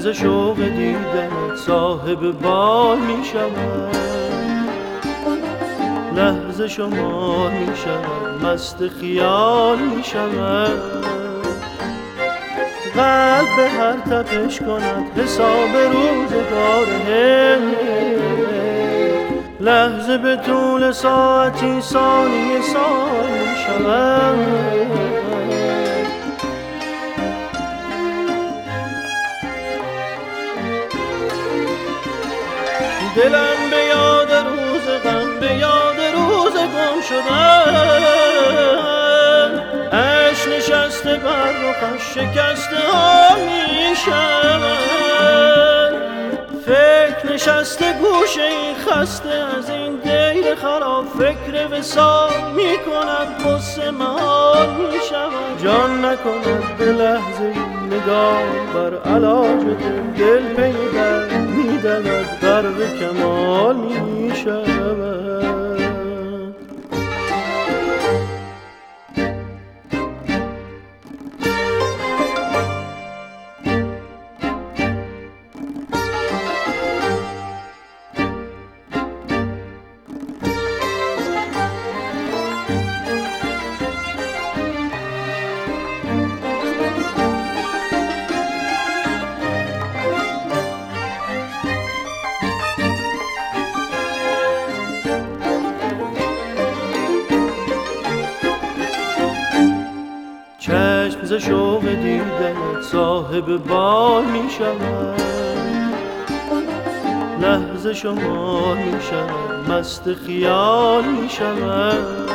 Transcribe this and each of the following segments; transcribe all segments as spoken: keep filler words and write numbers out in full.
لحظه شوق دیدنت صاحب بال می شود، لحظه شمار می شود، مست خیال می شود. قلب به هر تپش کند حساب روزگار، لحظه به طول ساعتی ثانیه سال می شود. دلم به یاد روز غم، به یاد روز گم شدن، عشق نشسته بر رخش شکسته ها می شود. فکر نشسته گوشه این خسته از این دیر خراب، فکر وصال می کند غصه محال می شود. جان نکند به لحظه نگاه بر علاج دل، دل پی در می دود غرق کمال می شود. چشم ز شوق دیدنت صاحب بال می شود، لحظه شمار می شود، مست خیال می شود.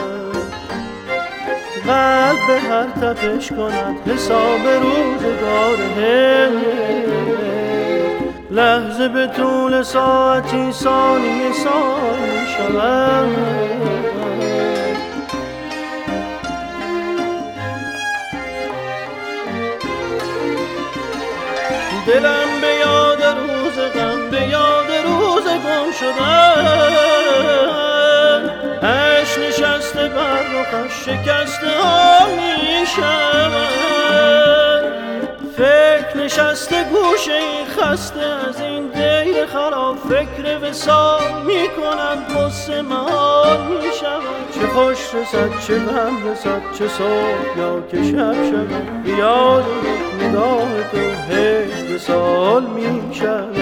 قلب به هر تپش کند حساب روزگار، لحظه به طول ساعتی ثانیه سال می شود. دلم به یاد روز غم، به یاد روز گم شدن، عشق نشسته بر رخش شکسته ها می شود. فکر نشسته گوشه این خسته از این دیر خراب، فکر وصال می کند غصه محال می شود. چه خوش رسد چه غم رسد، چه صبح یا که شب شود، یاد نگاه تو هجر سال می شود.